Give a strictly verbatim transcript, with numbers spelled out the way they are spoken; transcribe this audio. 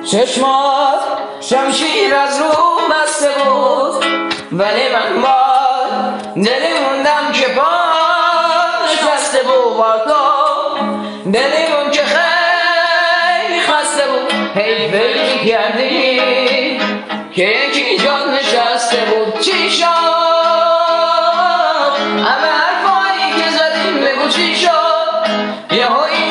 چشمات شمشیر از رو بسته بود ولی من باد دلی موندم که پاش بسته بود با تو دلی مون که خیلی خسته بود هی فکر کردی که یکی جان نشسته بود چی شد همه حرفایی که زدیم بگو چی شد یه هایی